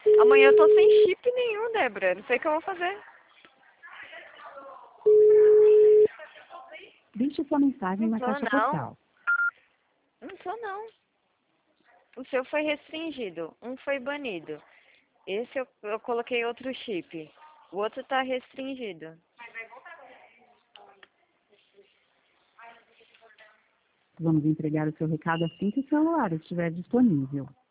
Amanhã eu tô sem chip nenhum, Débora. Não sei o que eu vou fazer. Deixe sua mensagem Não na tô, caixa não. postal. Não tô, não. O seu foi restringido. Um foi banido. Esse eu coloquei outro chip. O outro tá restringido. Vamos entregar o seu recado assim que o celular estiver disponível.